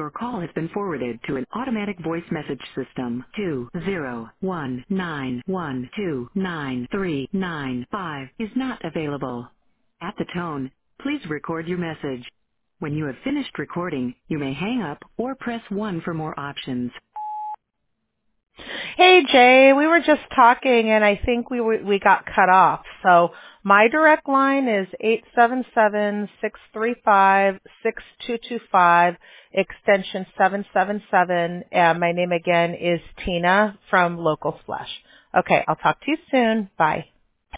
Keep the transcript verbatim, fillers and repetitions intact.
Your call has been forwarded to an automatic voice message system. two zero one nine one two nine three nine five is not available. At the tone, please record your message. When you have finished recording, you may hang up or press one for more options. Hey Jay, we were just talking and I think we were, we got cut off. So my direct line is eight seven seven, six three five, six two two five, extension seven seven seven. And my name again is Tina from Local Splash. Okay, I'll talk to you soon. Bye.